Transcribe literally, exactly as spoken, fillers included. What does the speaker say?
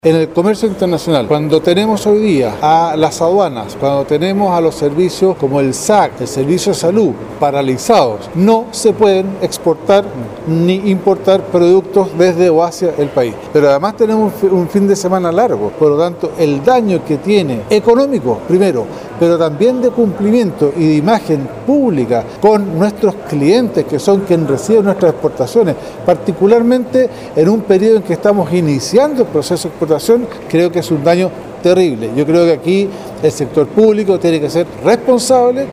En el comercio internacional, cuando tenemos hoy día a las aduanas, cuando tenemos a los servicios como el S A C, el Servicio de Salud, paralizados, no se pueden exportar ni importar productos desde o hacia el país. Pero además tenemos un fin de semana largo, por lo tanto el daño que tiene económico, primero, pero también de cumplimiento y de imagen pública con nuestros clientes, que son quienes reciben nuestras exportaciones, particularmente en un periodo en que estamos iniciando el proceso de exportación, creo que es un daño terrible. Yo creo que aquí el sector público tiene que ser responsable.